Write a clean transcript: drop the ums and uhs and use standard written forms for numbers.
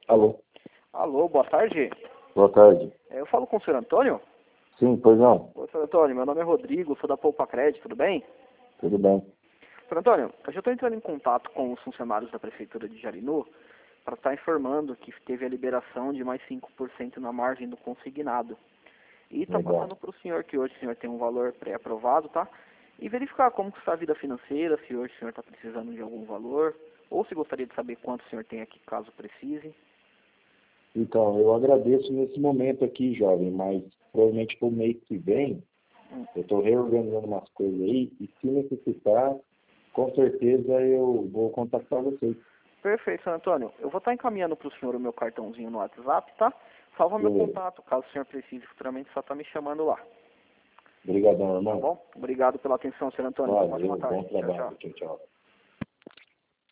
Alô, Alô, boa tarde. boa tarde. Eu falo com o senhor Antônio? Sim, pois não. Oi, senhor Antônio, meu nome é Rodrigo, sou da Poupa Crédito, tudo bem? Tudo bem. Senhor Antônio, eu já estou entrando em contato com os funcionários da Prefeitura de Jarinu para estar informando que teve a liberação de mais 5% na margem do consignado. E está Legal. passando para o senhor que hoje o senhor tem um valor pré-aprovado, tá? E verificar como que está a vida financeira, se hoje o senhor está precisando de algum valor, ou se gostaria de saber quanto o senhor tem aqui caso precise. Então, eu agradeço nesse momento aqui, jovem, mas provavelmente para o mês que vem, eu estou reorganizando umas coisas aí e se necessitar, com certeza eu vou contactar vocês. Perfeito, senhor Antônio. Eu vou estar encaminhando para o senhor o meu cartãozinho no WhatsApp, tá? Salva meu Beleza. contato, caso o senhor precise futuramente, só está me chamando lá. Obrigadão, Tá irmão. bom? Obrigado pela atenção, senhor Antônio. Uma ótima Valeu, bom tarde. Tchau, trabalho. tchau. Tchau, tchau.